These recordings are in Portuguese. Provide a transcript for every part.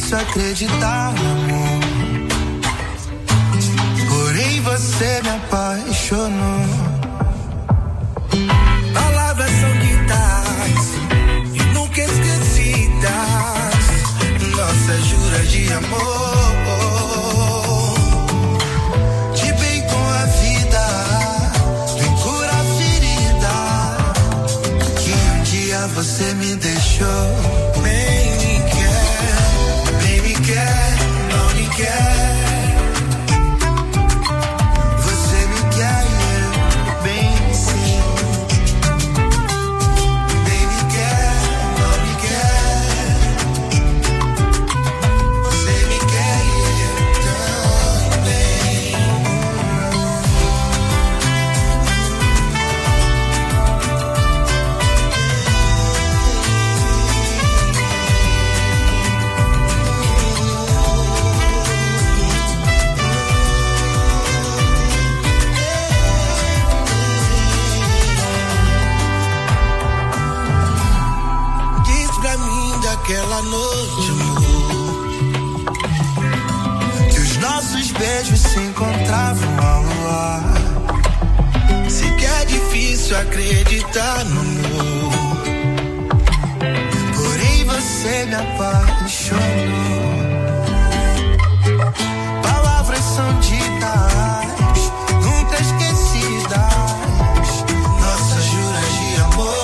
difícil acreditar no amor. Porém você me apaixonou. Palavras são ditas e nunca esquecidas, nossas juras de amor. De bem com a vida, vem curar a ferida que um dia você me deixou. Bem me quer, não me quer. Aquela noite, amor, que os nossos beijos se encontravam ao luar. Sei que é difícil acreditar no amor, porém você me apaixonou. Palavras são ditas, nunca esquecidas, nossas juras de amor.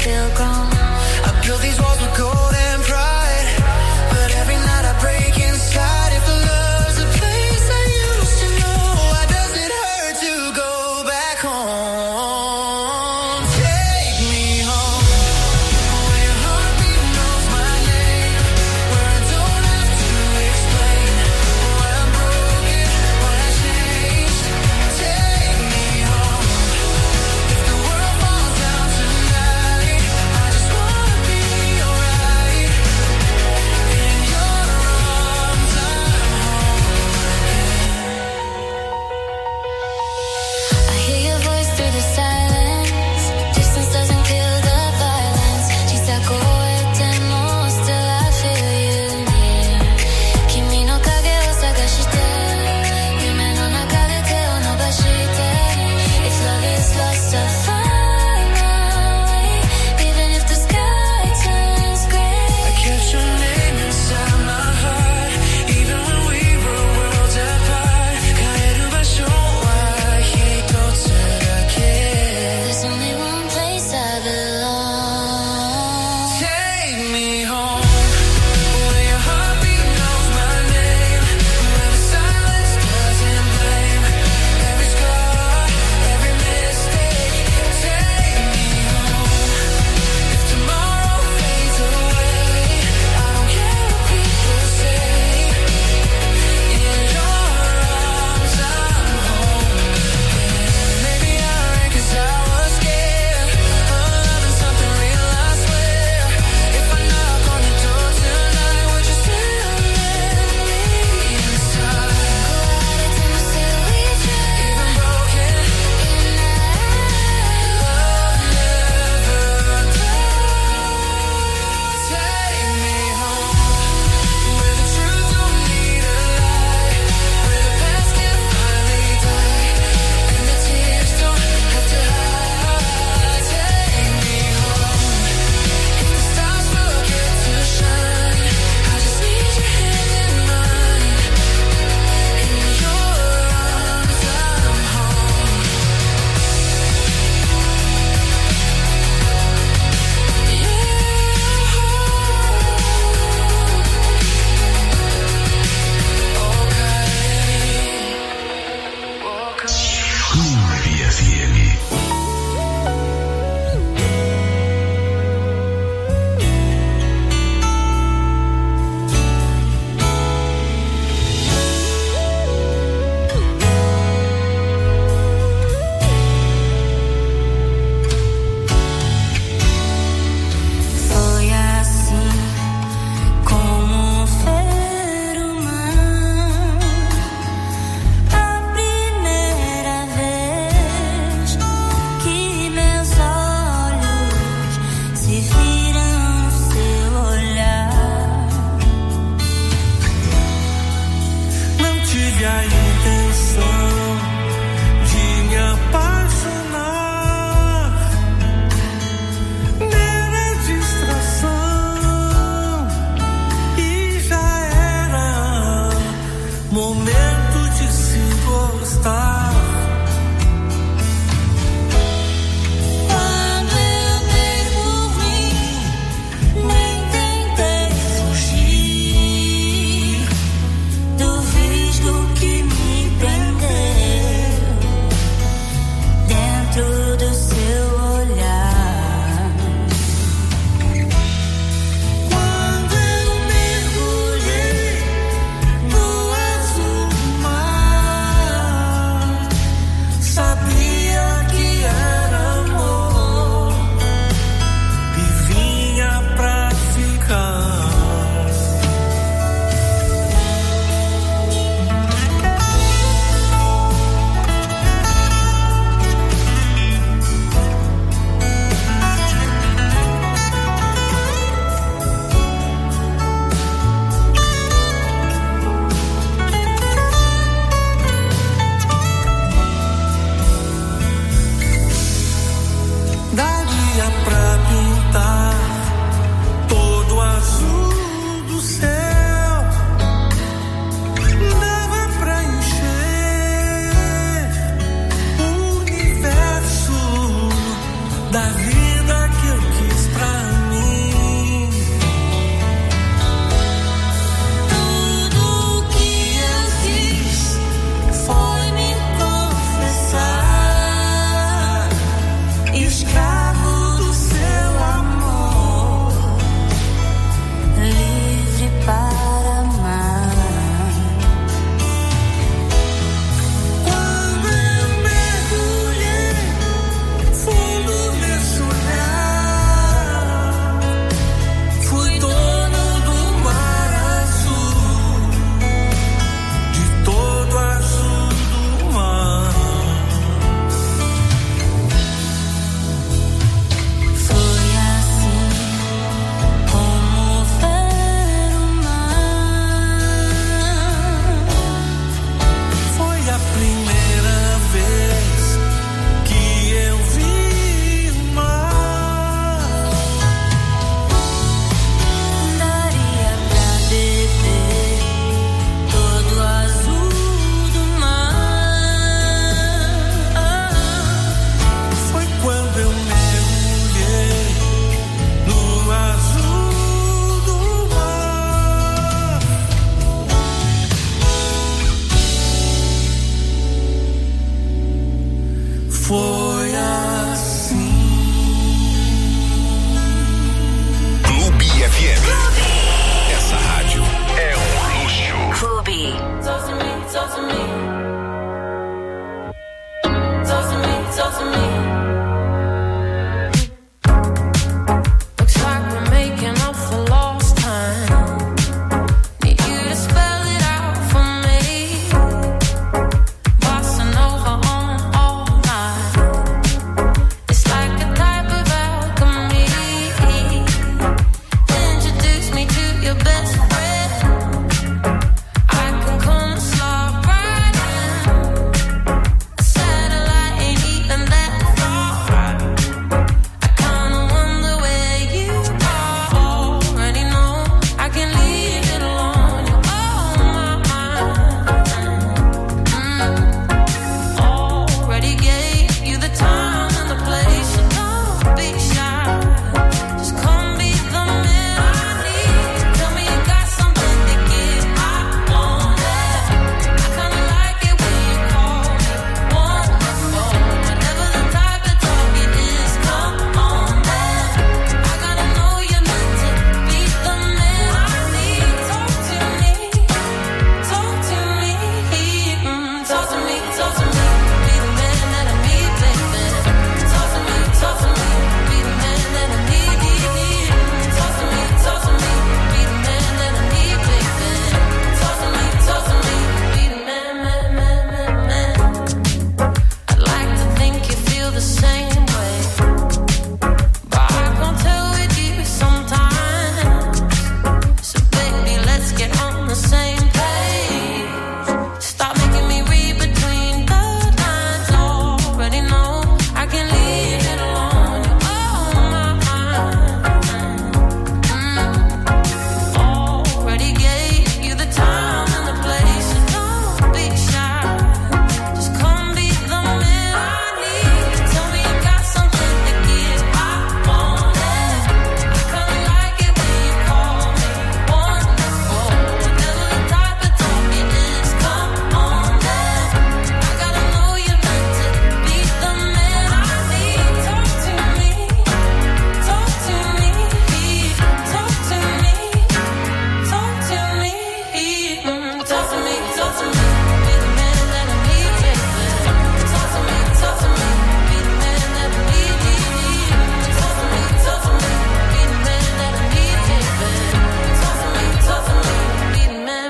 feel grown. I built these walls with gold and pride, but every night I break inside. If love's a place I used to know, why does it hurt to go back home? Take me home, where your heartbeat knows my name, where I don't have to explain why I'm broken, why I changed. Take me home. If the world falls down tonight, I Essa rádio é um luxo. Clube. Talk to me, talk to me. Talk to me, talk to me. Looks like we're making up for lost time. Need you to spell it out for me. Bossa Nova on all night. It's like a type of alchemy. Introduce me to your best friend. I can come and slide right in. A satellite ain't even that far. I kinda wonder where you are. Already know I can leave it alone. You're on my mind. Already gave you the time and the place. So don't be shy. Just come be the man I need. Tell me you got something to give. I want it. I kinda like it when you call me wonderful. Whatever the type of talk it is, come on then. I gotta know you're meant to be the man I need. Talk to me, talk to me, talk to me, talk to me. Be the man that I need, baby. Talk to me, be the man that I need. Talk to me, be the man that I need, baby. Talk to me, be the man. I'd like to think you feel the same way, but I can't tell with you sometimes. So baby, let's get on the same page. Stop making me read between the lines. Already know I can leave it alone. You're on my mind. Already gave you the time and the place. So don't be shy. Just come be the man I need. Tell me you got something to give. I want it. I kinda like it when you call me wonderful. Whatever the type of talk it is, come on then. I gotta know you're meant to be the man I need. Talk to me, talk to me, talk to me, talk to me, talk to me, talk to me. Be the man that I need, baby. Talk to me, be the man that I need. Talk to me, be the man that I need, baby. Talk to me, be the man.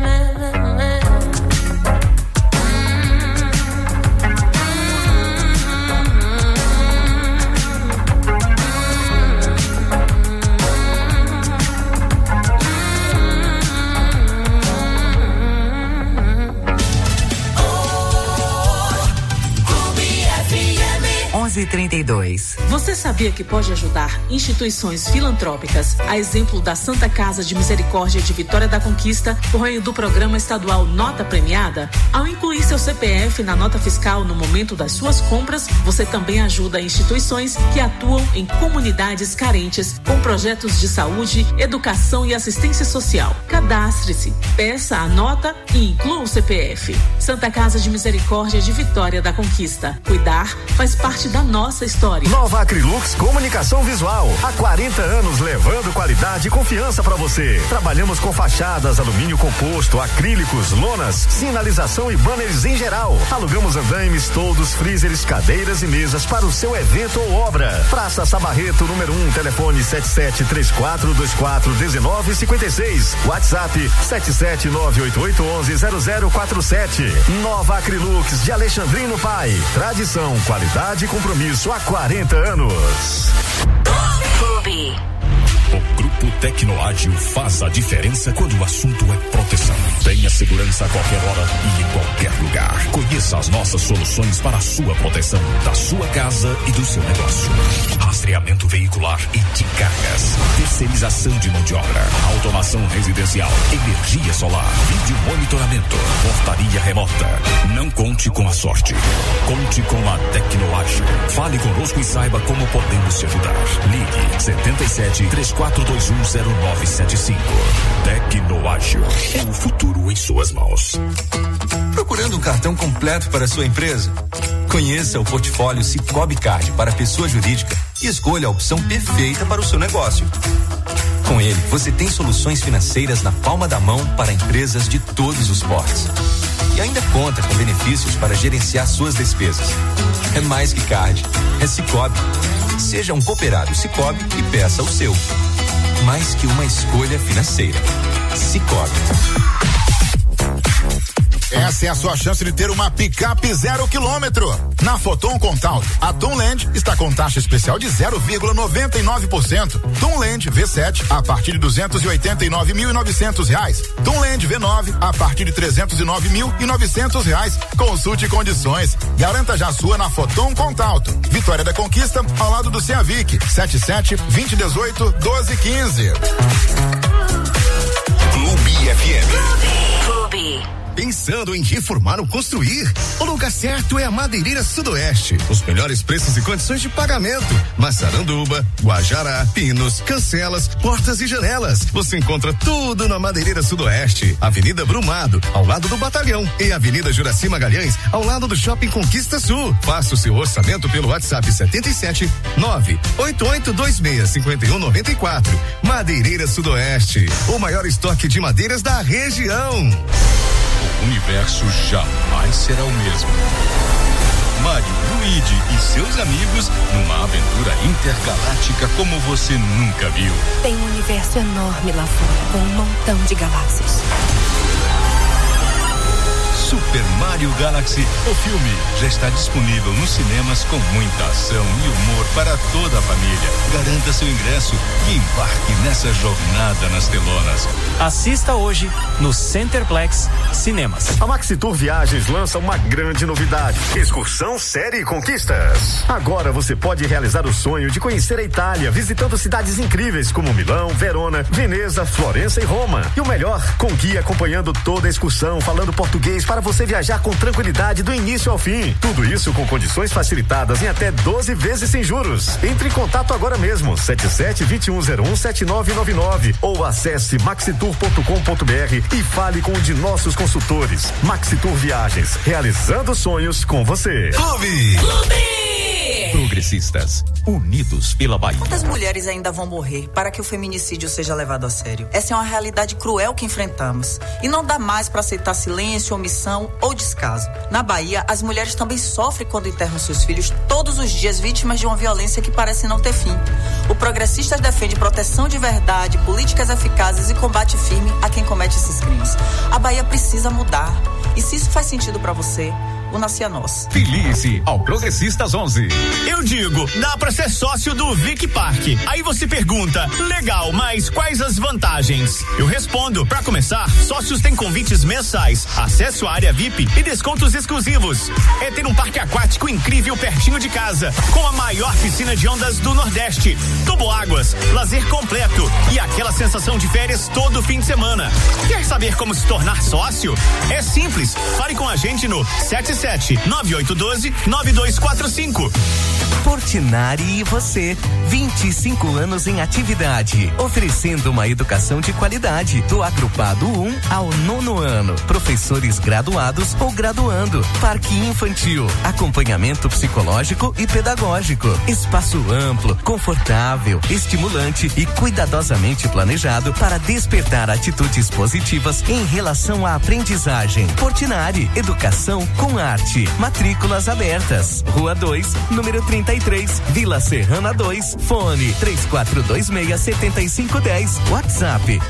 Clube FM. 11h32. Você sabia que pode ajudar instituições filantrópicas, a exemplo da Santa Casa de Misericórdia de Vitória da Conquista, por meio do programa estadual Nota Premiada? Ao incluir seu CPF na nota fiscal no momento das suas compras, você também ajuda instituições que atuam em comunidades carentes com projetos de saúde, educação e assistência social. Cadastre-se, peça a nota e inclua o CPF. Santa Casa de Misericórdia de Vitória da Conquista. Cuidar faz parte da nossa história. Nova Acrylux Comunicação Visual. Há 40 anos levando qualidade e confiança para você. Trabalhamos com fachadas, alumínio composto, acrílicos, lonas, sinalização e banners em geral. Alugamos andaimes, toldos, freezers, cadeiras e mesas para o seu evento ou obra. Praça Sabarreto, número 1, telefone 7734241956. WhatsApp 77988110047. Nova Acrylux de Alexandrino Pai. Tradição, qualidade e compromisso há 40 anos. Clube. O Grupo Tecnoágil faz a diferença quando o assunto é proteção. Tenha segurança a qualquer hora e em qualquer lugar. Conheça as nossas soluções para a sua proteção, da sua casa e do seu negócio. Rastreamento veicular e de cargas. Terceirização de mão de obra. Automação residencial. Energia solar. Vídeo monitoramento. Portaria remota. Não conte com a sorte. Conte com a Tecnoágil. Fale conosco e saiba como podemos te ajudar. Ligue 77-3421-0975. Tecnoágil. É o futuro em suas mãos. Procurando um cartão completo para sua empresa? Conheça o portfólio Cicobi Card para pessoa jurídica e escolha a opção perfeita para o seu negócio. Com ele, você tem soluções financeiras na palma da mão para empresas de todos os portes. E ainda conta com benefícios para gerenciar suas despesas. É mais que card, é Sicoob. Seja um cooperado Sicoob e peça o seu. Mais que uma escolha financeira. Sicoob. Essa é a sua chance de ter uma picape 0 km. Na Foton Contaut, a Tunland está com taxa especial de 0,99%. Tunland V7 a partir de R$289.900. Tunland V9 a partir de R$309.900. Consulte condições. Garanta já a sua na Foton Contaut. Vitória da Conquista, ao lado do Ceavic. 77-2018-1215. Clube FM. Clube. Pensando em reformar ou construir? O lugar certo é a Madeireira Sudoeste. Os melhores preços e condições de pagamento. Massaranduba, Guajará, pinos, cancelas, portas e janelas. Você encontra tudo na Madeireira Sudoeste. Avenida Brumado, ao lado do Batalhão. E Avenida Juraci Magalhães, ao lado do Shopping Conquista Sul. Faça o seu orçamento pelo WhatsApp 77-98826-5194. Madeireira Sudoeste. O maior estoque de madeiras da região. O universo jamais será o mesmo. Mário, Luigi e seus amigos numa aventura intergaláctica como você nunca viu. Tem um universo enorme lá fora, com um montão de galáxias. Super Mario Galaxy, o filme já está disponível nos cinemas com muita ação e humor para toda a família. Garanta seu ingresso e embarque nessa jornada nas telonas. Assista hoje no Centerplex Cinemas. A Maxitour Viagens lança uma grande novidade: Excursão Série Conquistas. Agora você pode realizar o sonho de conhecer a Itália, visitando cidades incríveis como Milão, Verona, Veneza, Florença e Roma. E o melhor, com guia acompanhando toda a excursão, falando português para você viajar com tranquilidade do início ao fim. Tudo isso com condições facilitadas em até 12 vezes sem juros. Entre em contato agora mesmo, 77-2101-7999 ou acesse maxitour.com.br e fale com um de nossos consultores. Maxitour Viagens, realizando sonhos com você. Clube! Progressistas, unidos pela Bahia. Quantas mulheres ainda vão morrer para que o feminicídio seja levado a sério? Essa é uma realidade cruel que enfrentamos. E não dá mais para aceitar silêncio, omissão ou descaso. Na Bahia, as mulheres também sofrem quando enterram seus filhos todos os dias, vítimas de uma violência que parece não ter fim. O Progressistas defende proteção de verdade, políticas eficazes e combate firme a quem comete esses crimes. A Bahia precisa mudar. E se isso faz sentido para você, una-se a nós. Filie-se ao Progressistas 11. Eu digo, dá pra ser sócio do Vic Park. Aí você pergunta, legal, mas quais as vantagens? Eu respondo, pra começar, sócios têm convites mensais, acesso à área VIP e descontos exclusivos. É ter um parque aquático incrível pertinho de casa, com a maior piscina de ondas do Nordeste, toboáguas, lazer completo e aquela sensação de férias todo fim de semana. Quer saber como se tornar sócio? É simples, fale com a gente no 9812-9245. Portinari e você, 25 anos em atividade, oferecendo uma educação de qualidade, do agrupado 1 ao 9º ano, professores graduados ou graduando, parque infantil, acompanhamento psicológico e pedagógico, espaço amplo, confortável, estimulante e cuidadosamente planejado para despertar atitudes positivas em relação à aprendizagem. Portinari, educação com arte, matrículas abertas, Rua 2, número 33, Vila Serrana 2, fone 3426-7510, WhatsApp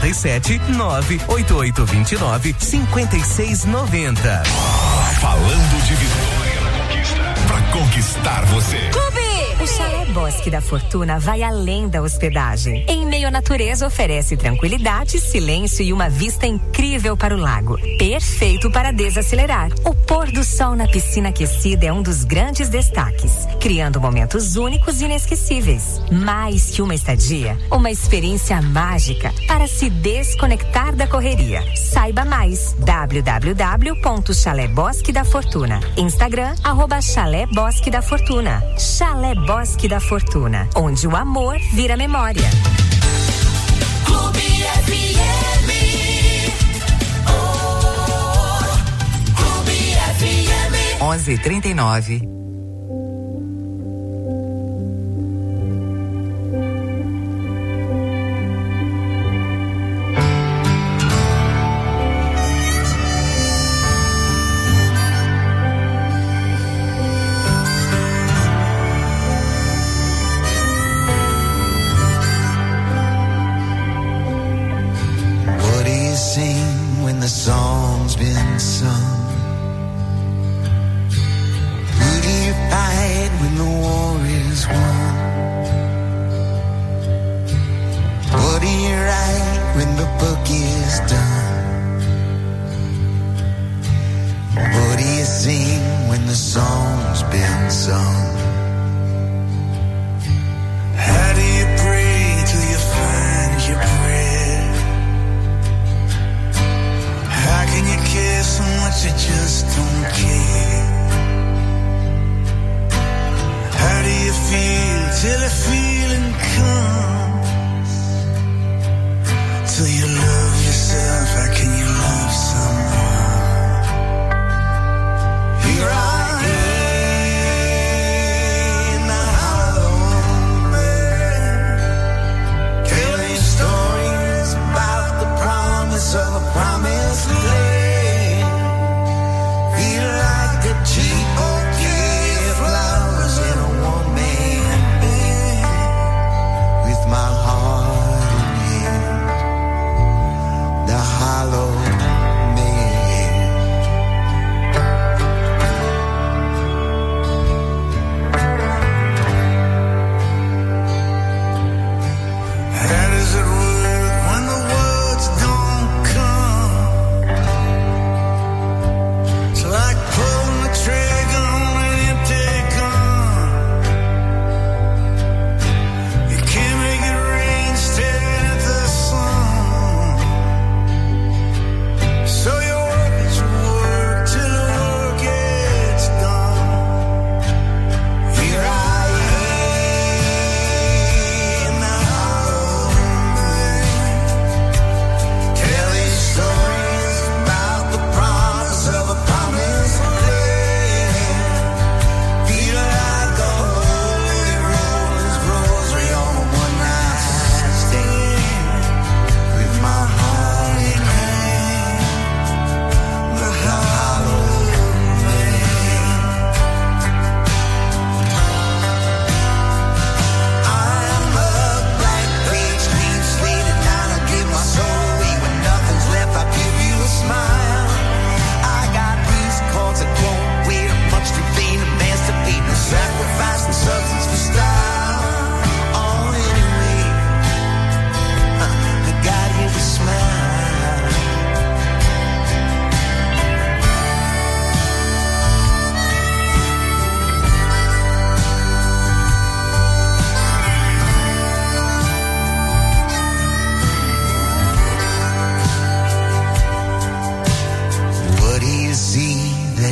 77-98829-5690. Falando de vitória na conquista, pra conquistar você. O Chalé Bosque da Fortuna vai além da hospedagem. Em meio à natureza, oferece tranquilidade, silêncio e uma vista incrível para o lago. Perfeito para desacelerar. O pôr do sol na piscina aquecida é um dos grandes destaques, criando momentos únicos e inesquecíveis. Mais que uma estadia, uma experiência mágica para se desconectar da correria. Saiba mais. www.Chalé Bosque da Fortuna. Instagram, @Chalé Bosque da Fortuna. Chalé Bosque da Fortuna, onde o amor vira memória. Clube FM. Clube FM. 11:39.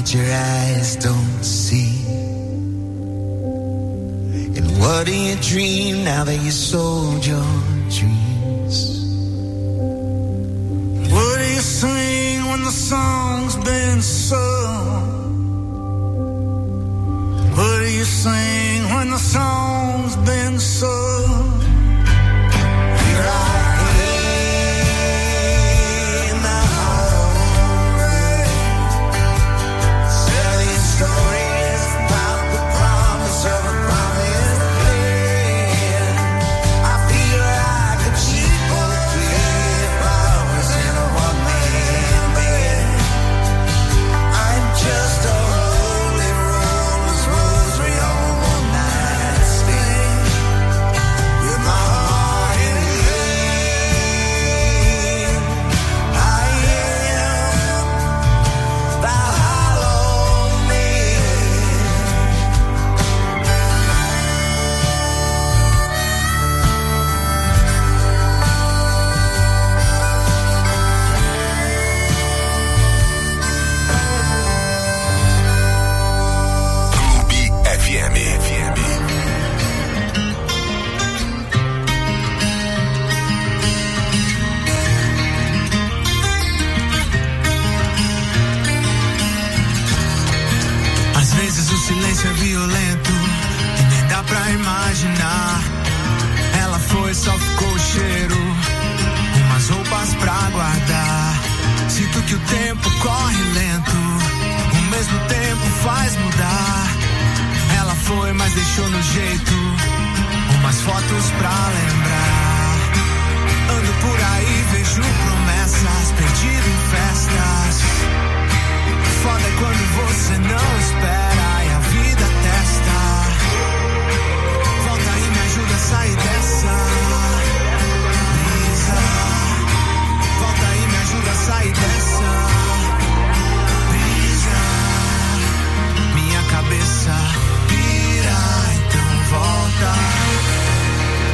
what your eyes don't see? And what do you dream now that you sold your dreams? What do you sing when the song's been sung? What do you sing when the song's been sung? Here I am, the hungry, telling stories about the promise of a promised land. I feel like a cheap bouquet of flowers in a one-man band. I'm just a holy roller's rosary on a one-night stand. With my heart in hand, I am the hollow man. Clube FM. Às vezes o silêncio é violento e nem dá pra imaginar. Ela foi, só ficou o cheiro, umas roupas pra guardar. Sinto que o tempo corre lento, o mesmo tempo faz mudar. Ela foi, mas deixou no jeito umas fotos pra lembrar. Ando por aí, vejo promessas, perdido em festas. Foda é quando você não espera e a vida testa. Volta e me ajuda a sair dessa brisa. Volta e me ajuda a sair dessa brisa. Minha cabeça pira, então volta.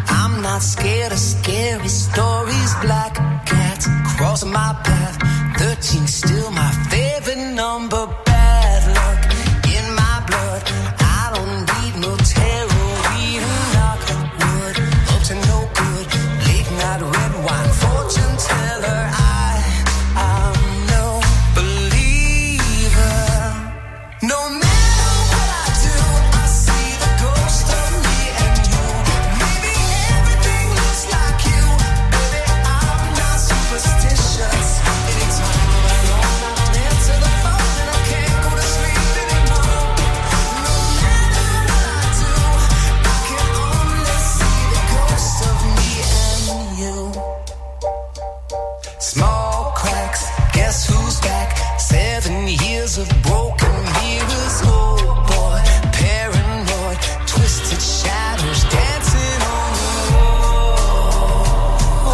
I'm not scared of scary stories. Black cats crossing my path. 13 still my favorite number. Bad luck in my blood. I don't need no terror. We knock wood up to no good. Late night red wine, fortune teller. I'm no believer. No matter what I do, I see the ghost of me and you. Maybe everything looks like you. Baby, I'm not superstitious. Anytime I'm alone, I don't answer the phone and I can't go to sleep anymore. No matter what I do, I can only see the ghost of me and you. Small cracks, guess who's back? 7 years of broken mirrors. Oh boy, paranoid, twisted shadows dancing on the wall.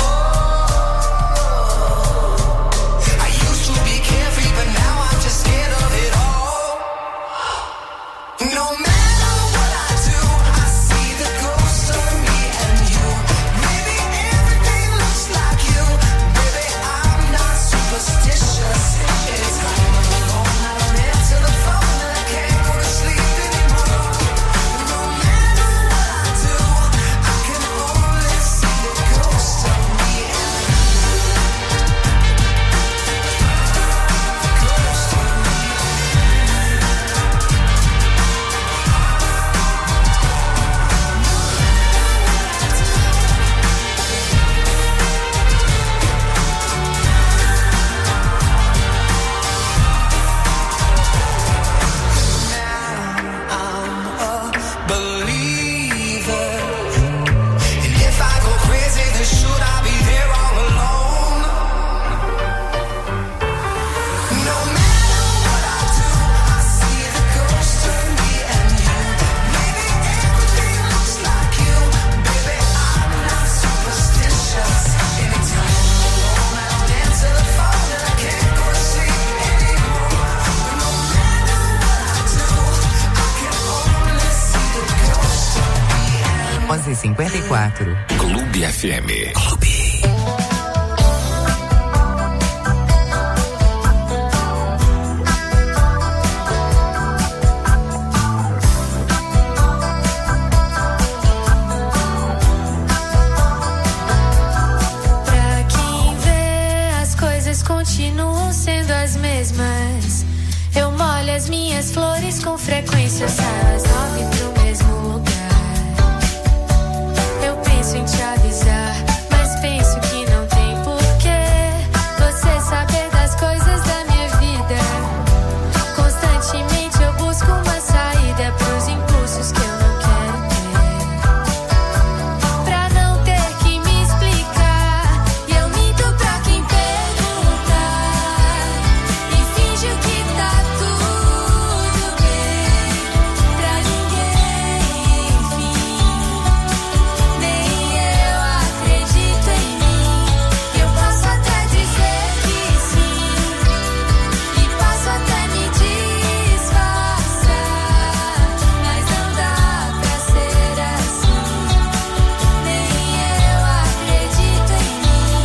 I used to be carefree, but now I'm just scared of it all. No matter what I do, I see the ghost of me and you. Maybe everything looks like you. Baby, I'm not superstitious. Anytime I'm alone, I don't answer the phone and I can't go to sleep anymore. No matter what I do, I can only see the ghost of me and believer. And if I go crazy, then should I be there all alone? No matter what I do, I see the ghost of me and you. Maybe everything looks like you. Baby, I'm not superstitious. Anytime I'm alone, I don't answer the phone and I can't go to sleep anymore. No matter what I do, I can only see the ghost of me and 11h54. Clube FM. Pra quem vê, as coisas continuam sendo as mesmas. Eu molho as minhas flores com frequência, saio às 9 pro mesmo lugar. Eu penso em te avisar, mas penso que não tem porquê você saber das coisas da minha vida. Constantemente eu busco uma saída pros impulsos que eu não quero ter. Pra não ter que me explicar, e eu minto pra quem perguntar. E finjo que tá tudo bem. Pra ninguém, enfim. Nem eu acredito em mim. Eu posso até dizer que sim, e posso até me disfarçar, mas não dá pra ser assim. Nem eu acredito em mim.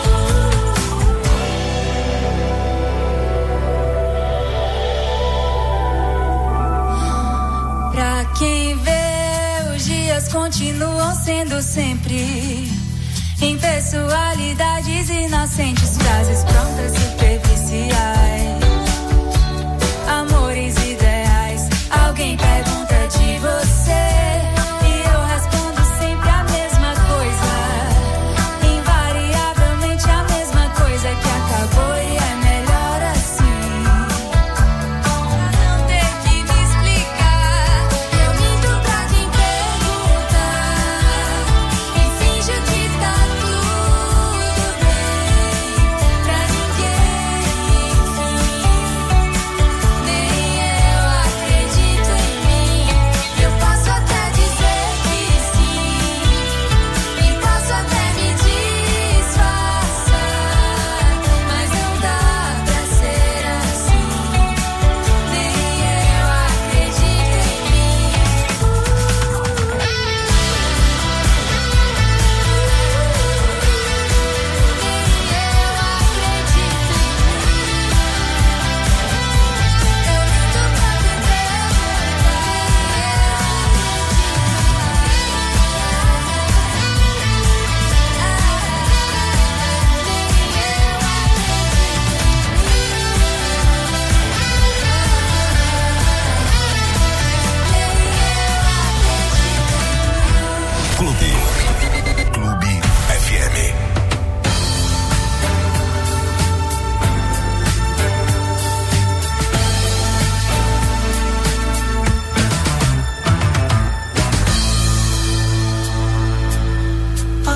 Pra quem vê, os dias continuam sendo sempre impessoalidades inocentes, frases prontas, superficiais, amores ideais. Alguém pergunta de você e eu respondo sempre a mesma coisa, invariavelmente a mesma coisa, que acabou e é melhor assim. Pra não ter que me explicar, eu minto pra quem perguntar e finjo que tá tudo bem. Pra ninguém, enfim.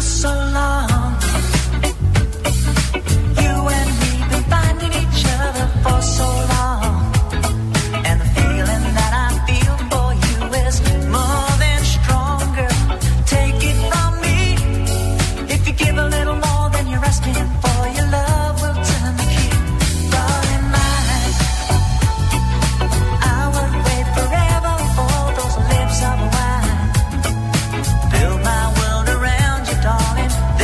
for so long. You and me been finding each other for so long. And the feeling that I feel for you is more than stronger. Take it from me. If you give a little more than you're asking for, your love will turn the key. Darling, mine, I would wait forever for those lips of wine. Build my world around you, darling.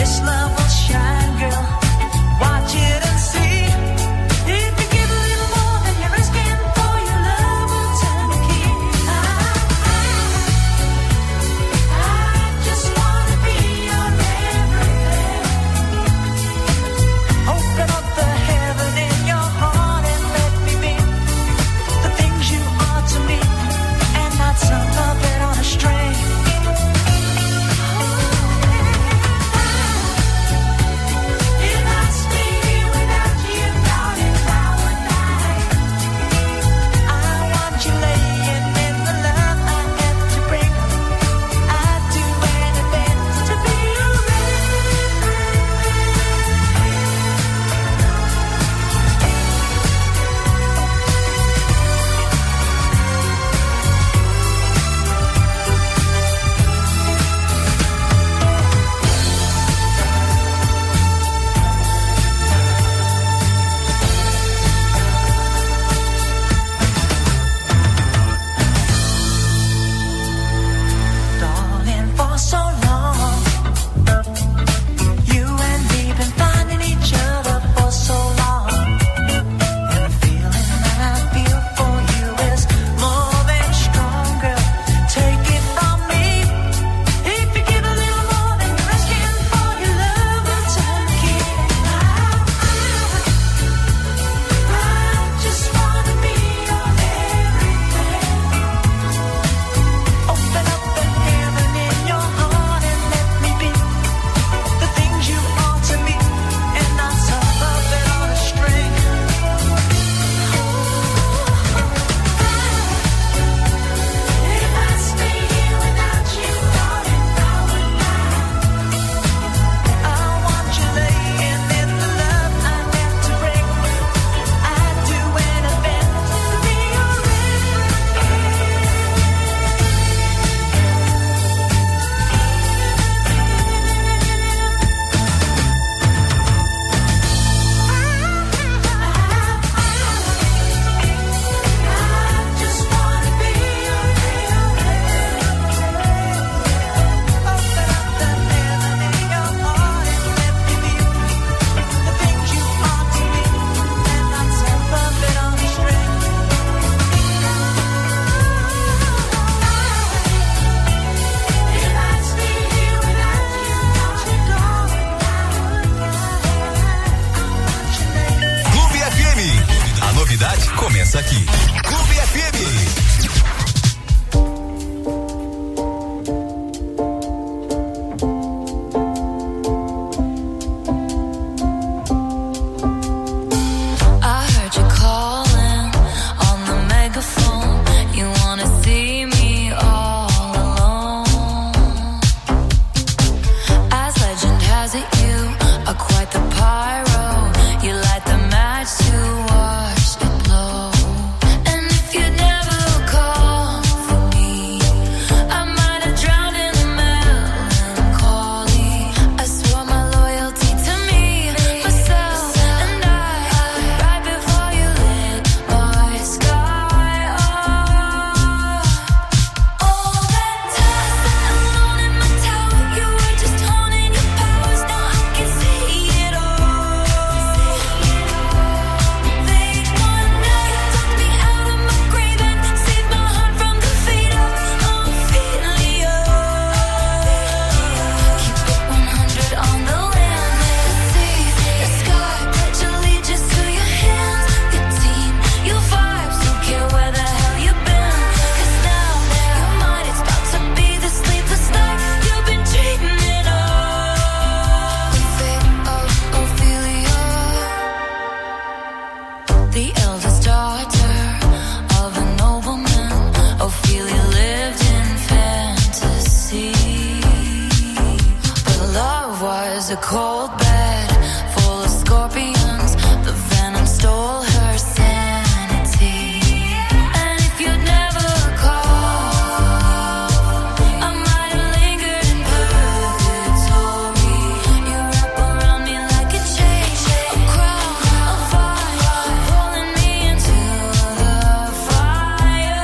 was a cold bed full of scorpions. The venom stole her sanity. And if you'd never called, I might have lingered in purgatory. You wrap around me like a chain, a crown of fire, pulling me into the fire.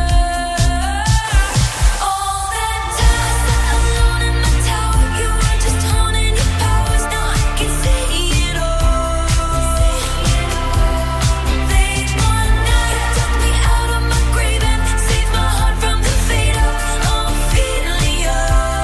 All that time alone in my tower, you were just honing your powers. Now I can see it all. Late one night, you took me out of my grave and saved my heart from the fate of Ophelia.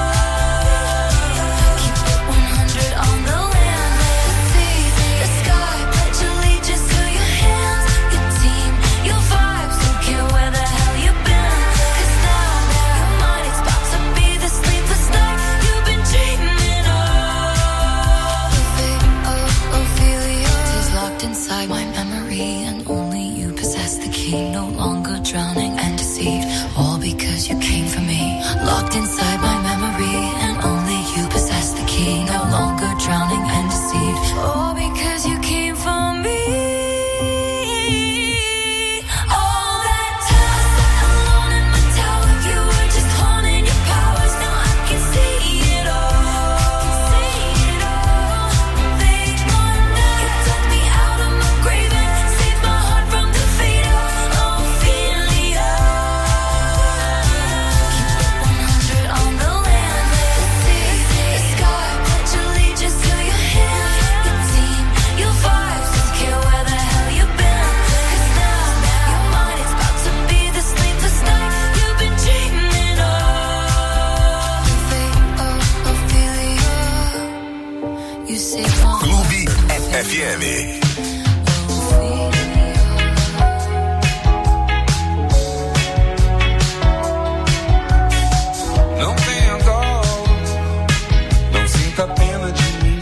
Keep it 100 on the land, the sea, the sky. Pledge allegiance to your hands, your team, your vibes. Don't care where the hell you've been, 'cause now your mind is about to be the sleepless night you've been dreaming of. The fate of Ophelia is locked inside my memory, and only you possess the key. No longer drowning and deceived, all because you came for me. Locked inside my memory, and only you possess the key. No longer drowning and deceived, all because you came for me. All that time alone in my tower, you were just honing your powers. Now I can see it all. Late one night, you took me out of my grave and saved my heart from the fate of Ophelia. Keep it 100 on the land, the sea, the sky. Pledge allegiance to your hands, your team, your vibes. Don't care where the hell you've been, 'cause now your mind is about to be the sleepless night you've been dreaming of. The fate of Ophelia. You saved my heart. Clube FM. Não tenha dó, não sinta pena de mim.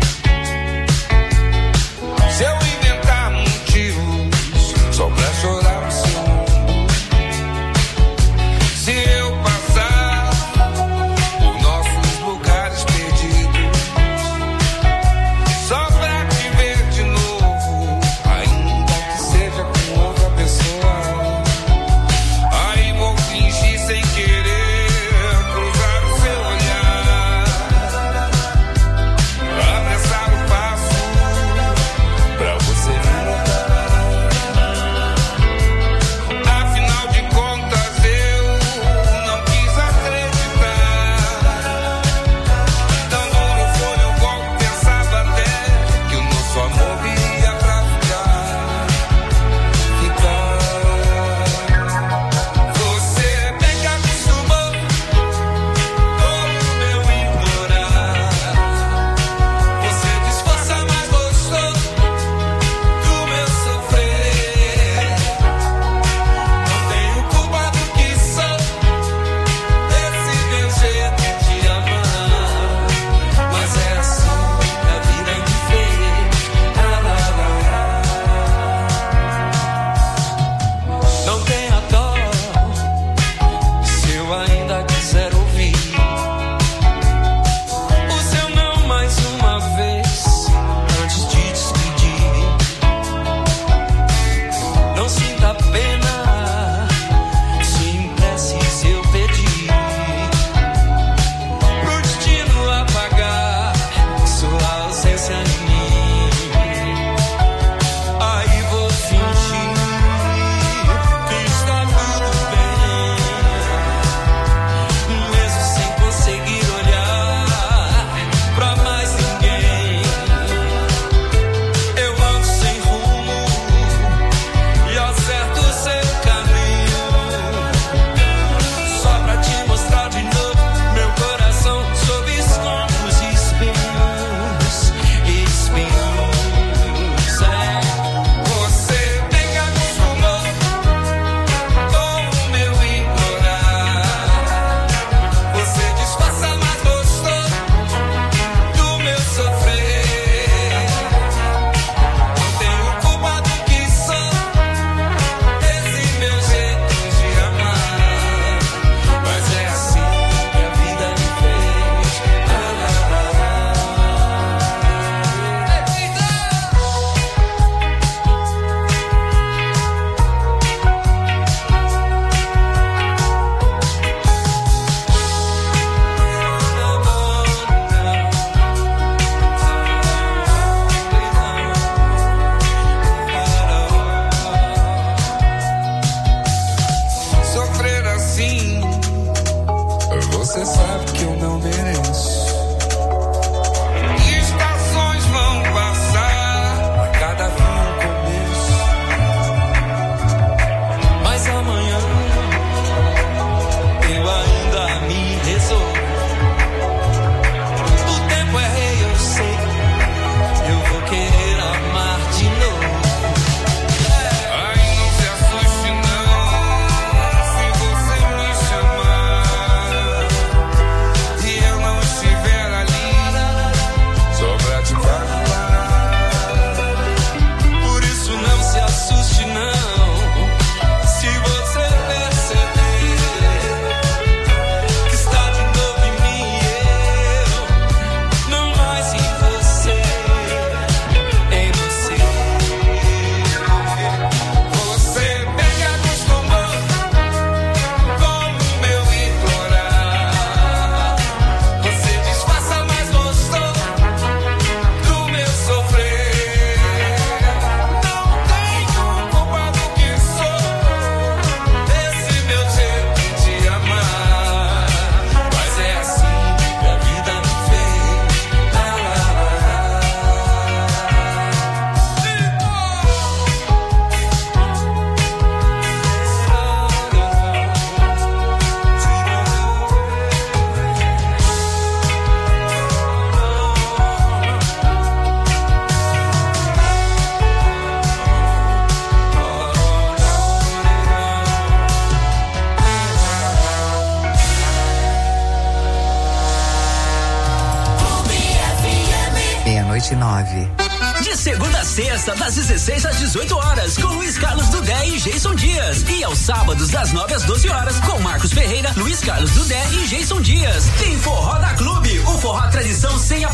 Se eu inventar motivos só pra chorar o seu ombro, se eu passar por nossos lugares perdidos, só pra te ver de novo, 29. De segunda a sexta, das 16 às 18 horas, com Luiz Carlos Dudé e Jason Dias. E aos sábados, das 9 às 12 horas, com Marcos Ferreira, Luiz Carlos Dudé e Jason Dias. Tem Forró da Clube, o forró tradição sem a